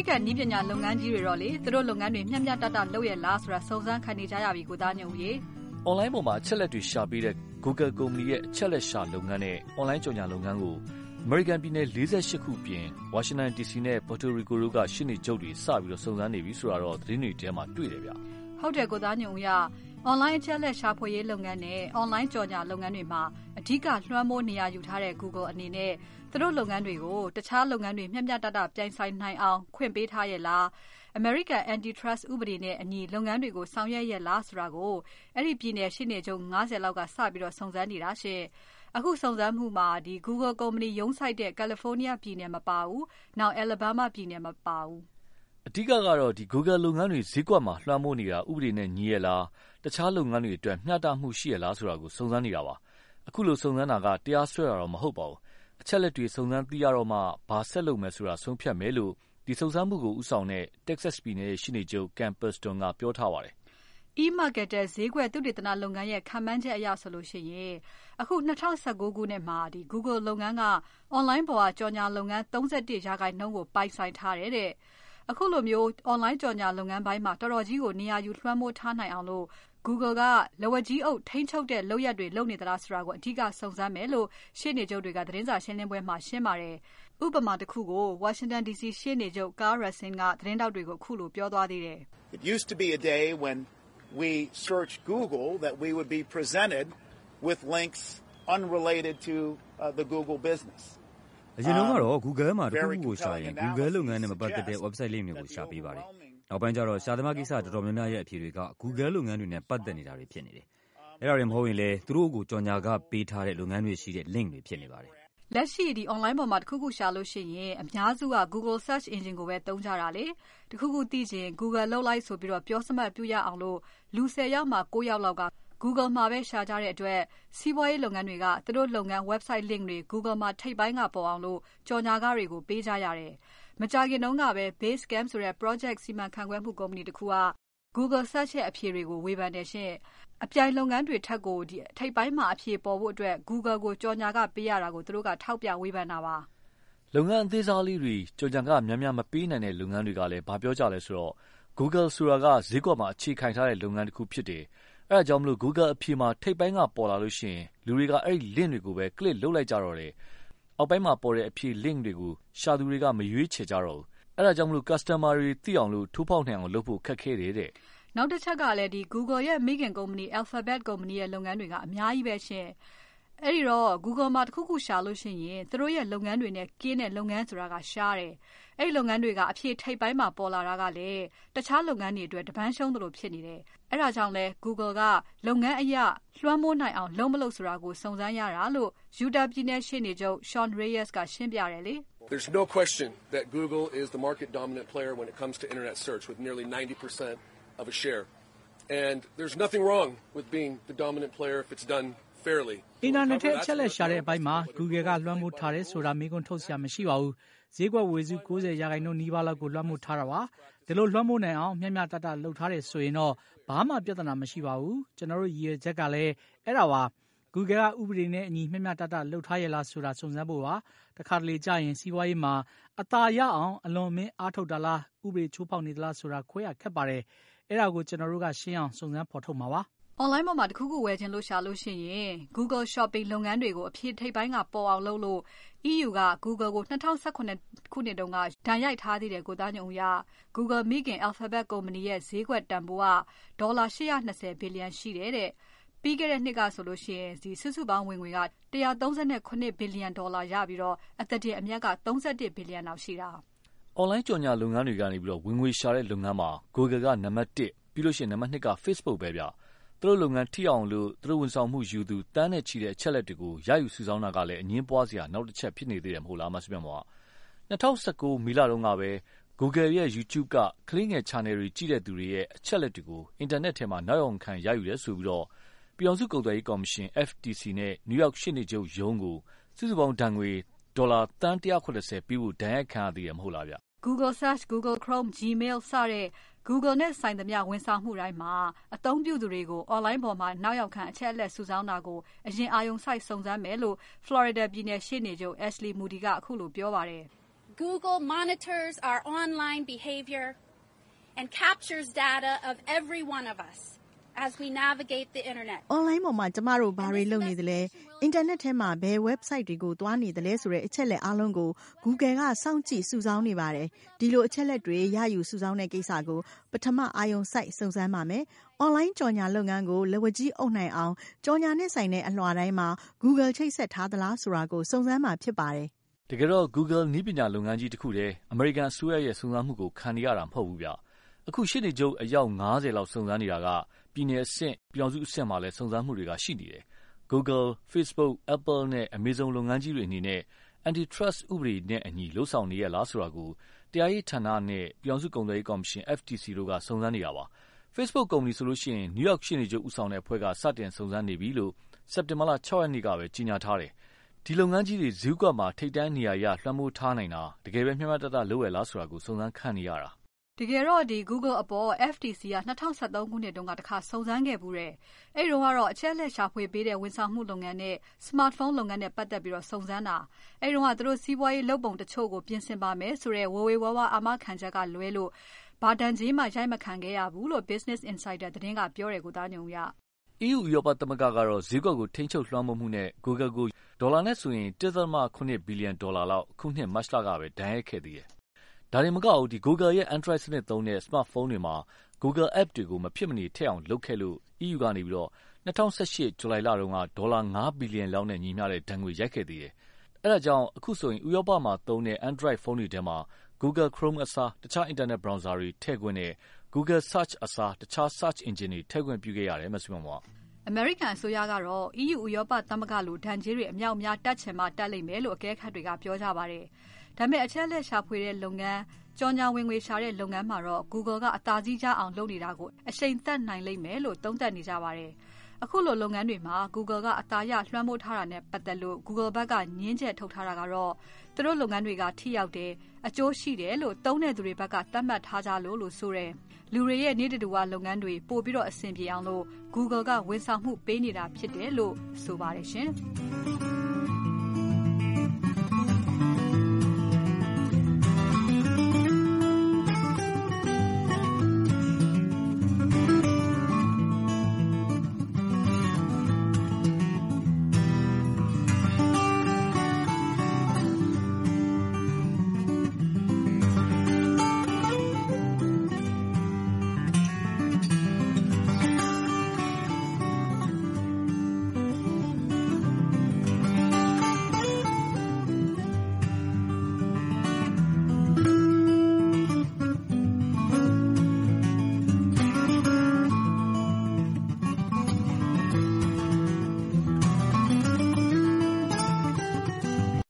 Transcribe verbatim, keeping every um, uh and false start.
ကန်နည်းပညာလုပ်ငန်းကြီးတွေတော့လေသူတို့လုပ်ငန်းတွေမျှမျှတတလုပ်ရလားဆိုတာစုံစမ်းခံနေကြရပြီကိုသားညုံရေ online ပေါ်မှာအချက်လက်တွေရှာပေးတဲ့ Google ကုမ္ပဏီရဲ့အချက်လက်ရှာလုပ်ငန်းနဲ့ online ကြော်ညာလုပ်ငန်းကို American ပြည်နယ်၄၈ခုပြင် Washington ဒီ စီ နဲ့ Puerto Rico တို့ကရှင်းနေကြုတ်တွေစပြီးတော့စုံစမ်းနေပြီဆိုတော့သတင်းတွေထဲမှာတွေ့တယ်ဗျဟုတ်တယ်ကိုသားညုံရ online အချက်လက်ရှာဖွေရေးလုပ်ငန်းနဲ့ online ကြော်ညာလုပ်ငန်းတွေမှာအဓိကလွှမ်းမိုးနေရာယူထားတဲ့ Google အနေနဲ့သူတို့လုပ်ငန်းတွေကိုတခြားလုပ်ငန်းတွေမျှမျှတတပြိုင်ဆိုင်နိုင်အောင်ခွင့်ပေးထားရဲ့လား American Antitrust ဥပဒေနဲ့အညီလုပ်ငန်းတွေကိုဆောင်ရွက်ရဲ့လားဆိုတာကိုအဲ့ဒီပြည်နယ်ရှင်းနေကြုံ၅၀လောက်ကစပြီးတော့စုံစမ်းနေတာရှင်အခုစုံစမ်းမှုမှာဒီ Google ကုမ္ပဏီရုံးစိုက်တဲ့ California ပြည်နယ်မပါဘူးနောက် Alabama ပြည်နယ်မပါဘူးအဓိကကတော့ဒီ Google လုပ်ငန်းတွေဈေးကွက်မှာလွှမ်းမိုးနေတာဥပဒေနဲ့ညီရဲ့လားတခြားလုပ်ငန်းတွေအတွက်မျှတမှုရှိရဲ့လားဆိုတာကိုစုံစမ်းနေတာပါအခုလိုစုံစမ်းတာကတရားစွဲတာတော့မဟုတ်ပါဘူးအချက်လက်တွေစုံစမ်းသိရတော့မှဘာဆက်လုပ်မယ်ဆိုတာဆုံးဖြတ်မယ်လို့ဒီစုံစမ်းမှုကိုဦးဆောင်တဲ့ Texas ပြည်နယ်ရှိနေချုပ် Ken Paxton ကပြောထားပါတယ် e-marketer ဈေးကွက်သုတေသနလုပ်ငန်းရဲ့ခံမှန်းချက်အရဆိုလို့ရှိရင်အခု၂၀၁၉ခုနှစ်မှာဒီ Google လုပ်ငန်းက online ပေါ်ကကြော်ညာလုပ်ငန်း၃၁ရာခိုင်နှုန်းကိုပိုင်ဆိုင်ထားတယ်တဲ့အခုလိုမျိုး online ကြော်ညာလုပ်ငန်းပိုင်းမှာတော်တော်ကြီးကိုနေရာယူလွှမ်းမိုးထားနိုင်အောင်လို့ Google ကလက်ဝါးကြီးအုပ်ထိန်းချုပ်တဲ့လုပ်ရက်တွေလုပ်နေသလားဆိုတာကိုအဓိကစုံစမ်းမယ်လို့ရှင်းနေချုပ်တွေကသတင်းစာရှင်းလင်းပွဲမှာရှင်းပါတယ်ဥပမာတစ်ခုကို Washington ဒီ စီ ရှင်းနေချုပ် Carl Rosin ကသတင်းတောက်တွေကိုအခုလိုပြောသွားသေးတယ် It used to be a day when we search Google that we would be presented with links unrelated to uh, the Google business အရင်ကတော့ Google မှာတစ်ခုခုကိုရှာရင် Google လုပ်ငန်းနဲ့မပတ်သက်တဲ့ website link တွေကိုရှာပေးပါတယ်နောက်ပိုင်းကျတော့ရှာသမားကိစ္စတော်တော်များများရဲ့အဖြေတွေက Google လုပ်ငန်းတွေနဲ့ပတ်သက်နေတာတွေဖြစ်နေတယ်အဲ့ဒါတွေမဟုတ်ရင်လေသူတို့ကိုကြော်ညာကပေးထားတဲ့လုပ်ငန်းတွေရှိတဲ့ link တွေဖြစ်နေပါတယ်လက်ရှိဒီ online ပေါ်မှာတစ်ခုခုရှာလို့ရှိရင်အများစုက Google search engine ကိုပဲသုံးကြတာလေတစ်ခုခုသိချင် Google လုပ်လိုက်ဆိုပြီးတော့ပြောစမှတ်ပြုရအောင်လို့လူ၁၀ယောက်မှာ၉ယောက်လောက်က Google မှာပဲရှာကြတဲ့အတွက်စီးပွားရေးလုပ်ငန်းတွေကသူတို့လုပ်ငန်း website link တွေ Google မှာထိပ်ပိုင်းကပေါ်အောင်လို့ကြော်ညာကားတွေကိုပေးကြရတယ်မကြာခင်တုန်းကပဲ Basecamp ဆိုတဲ့ project စီမံခန့်ခွဲမှုကုမ္ပဏီတစ်ခုက Google search ရဲ့အဖြေတွေကိုဝေဖန်တယ်ရှင်အပြိုင်လုပ်ငန်းတွေထက်ကိုဒီထိပ်ပိုင်းမှာအဖြေပေါ်ဖို့အတွက် Google ကိုကြော်ညာကပေးရတာကိုသူတို့ကထောက်ပြဝေဖန်တာပါလုပ်ငန်းအသေးစားလေးတွေကြော်ညာကများများမပေးနိုင်တဲ့လုပ်ငန်းတွေကလည်းဘာပြောကြလဲဆိုတော့ Google ဆိုတာကဈေးကွက်မှာအခြေခံထားတဲ့လုပ်ငန်းတစ်ခုဖြစ်တယ်အဲဒါကြောင့်မလို့ Google အဖြေမှာထိပ်ပိုင်းကပေါ်လာလို့ရှိရင်လူတွေကအဲ့ဒီ link တွေကိုပဲ click လုပ်လိုက်ကြတော့တယ်အောက်ပိုင်းမှာပေါ်တဲ့အဖြေ link တွေကိုရှာသူတွေကမရွေးချယ်ကြတော့ဘူးအဲဒါကြောင့်မလို့ customer တွေသိအောင်လို့ထိုးဖောက်နိုင်အောင်လုပ်ဖို့ခက်ခဲတယ်တဲ့နောက်တစ်ချက်ကလည်းဒီ Google ရဲ့မိခင်ကုမ္ပဏီ Alphabet ကုမ္ပဏီရဲ့လုပ်ငန်းတွေကအများကြီးပဲရှင်အဲ့ဒီတော့ Google မှာတစ်ခုခုရှာလို့ရှိရင်သူတို့ရဲ့လုပ်ငန်းတွေနဲ့ကင်းတဲ့လုပ်ငန်းဆိုတာကရှားတယ်အဲ့ဒီလုပ်ငန်းတွေကအဖြေထိပ်ပိုင်းမှာပေါ်လာတာကလည်းတခြားလုပ်ငန်းတွေအတွက်တပန်းရှုံးသလိုဖြစ်နေတယ်အဲ့ဒါကြောင့်လဲ Google ကလုပ်ငန်းအရာလွှမ်းမိုးနိုင်အောင်လုပ်မလုပ်ဆိုတာကိုစုံစမ်းရတာလို့ Utah ပြည်နယ်ရှင်းနေချုပ် Sean Reyes ကရှင်းပြတယ်လေ There's no question that Google is the market dominant player when it comes to internet search with nearly ninety percent of a share and there's nothing wrong with being the dominant player if it's done fairly အင်တာနက်ထဲအချက်လက်ရှာတဲ့အပိုင်းမှာ Google ကလွှမ်းမိုးထားတယ်ဆိုတာမေးခွန်းထုတ်စရာမရှိပါဘူးဈေးကွက်ဝေစု၉၀ရာခိုင်နှုန်းနီးပါးလောက်ကိုလွှမ်းမိုးထားတာပါဒီလိုလွှမ်းမိုးနိုင်အောင်မျှမျှတတလုပ်ထားတယ်ဆိုရင်တော့ဘာမှပြဿနာမရှိပါဘူးကျွန်တော်တို့ရည်ရွယ်ချက်ကလည်းအဲ့ဒါပါ Google ကဥပဒေနဲ့အညီမျှမျှတတလုပ်ထားရလားဆိုတာစုံစမ်းဖို့ပါတခါတလေကြာရင်စီးပွားရေးမှာအသာရအောင်အလွန်မင်းအားထုတ်တာလားဥပဒေချိုးဖောက်နေသလားဆိုတာခွဲရခက်ပါတယ်အဲ့ဒါကိုကျွန်တော်တို့ကရှင်းအောင်စုံစမ်းဖော်ထုတ်မှာပါ online ပေါ်မှာတစ်ခုခုဝယ်ခြင်းလို့ရှာလို့ရှိရင် Google Shopping လုပ်ငန်းတွေကိုအဖြစ်ထိပ်ပိုင်းကပေါ်အောင်လုပ်လို့ E U က Google ကို၂၀၁၇ခုနှစ်တုန်းကဒဏ်ရိုက်ထားသေးတယ်ကိုသားညုံရ Google မိခင် Alphabet ကုမ္ပဏီရဲ့ဈေးကွက်တန်ဖိုးကဒေါ်လာ၈၂၀ဘီလီယံရှိတယ်တဲ့ပြီးခဲ့တဲ့နှစ်ကဆိုလို့ရှိရင်ဒီစုစုပေါင်းဝင်ငွေက၁၃၇ဘီလီယံဒေါ်လာရပြီးတော့အသက်တင်အမြတ်က၃၁ဘီလီယံလောက်ရှိတာ online ကြော်ညာလုပ်ငန်းတွေကနေပြီးတော့ဝင်ငွေရှာတဲ့လုပ်ငန်းမှာ Google ကနံပါတ်၁ပြီးလို့ရှိရင်နံပါတ်၂က Facebook ပဲဗျသူတို့လုပ်ငန်းထိအောင်လို့သူတို့ဝန်ဆောင်မှုယူသူတန်းနဲ့ချီတဲ့အချက်လက်တွေကိုရယူစုဆောင်းတာကလည်းအငင်းပွားစရာနောက်တစ်ချက်ဖြစ်နေသေးတယ်မဟုတ်လားမစပြန်ပါ၂၀၁၉မီလတုန်းကပဲ Google ရဲ့ YouTube ကကလေးငယ် channel တွေကြည့်တဲ့သူတွေရဲ့အချက်လက်တွေကိုအင်တာနက်ထဲမှာနောက်အောင်ခံရယူတယ်ဆိုပြီးတော့ပြည်အောင်စုကုန်သွယ်ရေးကော်မရှင် F T C နဲ့ New York ရှေ့နေချုပ်ရုံးကိုစုစုပေါင်းဒဏ်ငွေဒေါ်လာသန်း၁၇၀ပြီးဖို့ဒဏ်ရိုက်ခံရသေးတယ်မဟုတ်လားဗျ Google Search, Google Chrome, Gmail စတဲ့ Google နဲ့ဆိုင်သမျှဝန်ဆောင်မှုတိုင်းမှာအသုံးပြုသူတွေကို online ပေါ်မှာနောက်ရောက်ခံအချက်အလက်စုဆောင်းတာကိုအရင်အာရုံစိုက်စုံစမ်းမယ်လို့ Florida ပြည်နယ်ရှေ့နေချုပ် Ashley Moody ကအခုလိုပြောပါတယ် Google monitors our online behavior and captures data of every one of us as we navigate the internet. Online ပေါ်မှာကျမတို့ဘာတွေလုပ်နေသလဲ internet ထဲမှာဘယ် website တွေကိုတွားနေသလဲဆိုတဲ့အချက်လက်အားလုံးကို Google ကစောင့်ကြည့်စုဆောင်းနေပါတယ်။ဒီလိုအချက်လက်တွေရယူစုဆောင်းတဲ့ကိစ္စကိုပထမအာရုံစိုက်စုံစမ်းပါမယ်။ online ကြော်ညာလုပ်ငန်းကိုလက်ဝကြီးအုပ်နိုင်အောင်ကြော်ညာနဲ့ဆိုင်တဲ့အလွှာတိုင်းမှာ Google ချိတ်ဆက်ထားသလားဆိုတာကိုစုံစမ်းမှာဖြစ်ပါတယ်။တကယ်တော့ Google နည်းပညာလုပ်ငန်းကြီးတစ်ခုတည်းအမေရိကန်အစိုးရရဲ့စုံစမ်းမှုကိုခံနေရတာမဟုတ်ဘူးဗျ။အခုရှစ်နေကျုပ်အယောက်၅၀လောက်စုံစမ်းနေတာကပြည်နယ်အဆင့်ပြည်အောင်စုအဆင့်မှာလည်းစုံစမ်းမှုတွေကရှိနေတယ်။ Google, Facebook, Apple နဲ့ Amazon လုပ်ငန်းကြီးတွေအနေနဲ့ antitrust ဥပဒေနဲ့အညီလှုပ်ဆောင်နေရလားဆိုတာကိုတရားရေးဌာနနဲ့ပြည်အောင်စုကုန်သွယ်ရေးကော်မရှင် F T C တို့ကစုံစမ်းနေတာပါ။ Facebook ကုမ္ပဏီဆိုလို့ရှိရင် New York ရှစ်နေကျုပ်ဦးဆောင်တဲ့အဖွဲ့ကစတင်စုံစမ်းနေပြီလို့စက်တင်ဘာလ၆ရက်နေ့ကပဲကြေညာထားတယ်။ဒီလုပ်ငန်းကြီးတွေဈေးကွက်မှာထိပ်တန်းနေရာရလွှမ်းမိုးထားနိုင်တာတကယ်ပဲမျှမျှတတလုပ်ရလားဆိုတာကိုစုံစမ်းခံနေရတာ။တကယ်တော့ဒီ Google အပေါ် F T C က၂၀၁၃ခုနှစ်တုန်းကတစ်ခါစုံစမ်းခဲ့ဘူးတဲ့။အဲ့တုန်းကတော့အချက်လက်ရှာဖွေပေးတဲ့ဝန်ဆောင်မှုလုပ်ငန်းနဲ့ smartphone လုပ်ငန်းနဲ့ပတ်သက်ပြီးတော့စုံစမ်းတာ။အဲ့တုန်းကသူတို့စီးပွားရေးလုပ်ပုံတချို့ကိုပြင်ဆင်ပါမယ်ဆိုတဲ့ဝေဝေဝါးဝါအာမခံချက်ကလွဲလို့ဘာတန်ကြီးမှရိုက်မခံခဲ့ရဘူးလို့ Business Insider သတင်းကပြောတယ်ကိုသားညုံရ။ E U ဥရောပသမဂ္ဂကတော့ဈေးကွက်ကိုထိန်းချုပ်လွှမ်းမိုးမှုနဲ့ Google ကိုဒေါ်လာနဲ့ဆိုရင်တစ်ဒသမခုနှစ်ဘီလီယံဒေါ်လာလောက်အခုနှစ်မတ်လကပဲဒဏ်ရိုက်ခဲ့သေးတယ်။ဒါတင်မကဘူးဒီ Google ရဲ့ Android စနစ်သုံးတဲ့ smartphone တွေမှာ Google App တွေကိုမဖြစ်မနေထည့်အောင်လုပ်ခဲ့လို့ E U ကနေပြီးတော့၂၀၁၈ဇူလိုင်လတုန်းကဒေါ်လာ၅ဘီလီယံလောက်နဲ့ညီမျှတဲ့ဒဏ်ငွေရိုက်ခဲ့သေးတယ်။အဲဒါကြောင့်အခုဆိုရင်ဥရောပမှာသုံးတဲ့ Android ဖုန်းတွေထဲမှာ Google Chrome အစားတခြား internet browser တွေထည့်ခွင့်နဲ့ Google Search အစားတခြား search engine တွေထည့်ခွင့်ပြုခဲ့ရတယ်မဆုမွန်။အမေရိကန်အစိုးရကတော့ E U ဥရောပသမဂ္ဂလိုဒဏ်ကြေးတွေအမြောက်အများတက်ချင်မှတက်လိမ့်မယ်လို့အကဲခတ်တွေကပြောကြပါတယ်။ဒါပေမဲ့အချက်လက်ရှာဖွေတဲ့လုပ်ငန်းကြော်ညာဝင်ငွေရှာတဲ့လုပ်ငန်းမှာတော့ Google ကအသာစီးကြအောင်လုပ်နေတာကိုအရှိန်သက်နိုင်လိမ့်မယ်လို့သုံးသပ်နေကြပါတယ်။အခုလိုလုပ်ငန်းတွေမှာ Google ကအသာရလွှမ်းမိုးထားတာနဲ့ပတ်သက်လို့ Google ဘက်ကညင်းချက်ထုတ်ထားတာကတော့သူတို့လုပ်ငန်းတွေကထိရောက်တယ်အကျိုးရှိတယ်လို့သုံးတဲ့သူတွေဘက်ကသတ်မှတ်ထားကြလို့လို့ဆိုတယ်။လူတွေရဲ့နေ့တူဝါလုပ်ငန်းတွေပို့ပြီးတော့အဆင်ပြေအောင်လို့ Google ကဝန်ဆောင်မှုပေးနေတာဖြစ်တယ်လို့ဆိုပါတယ်ရှင်။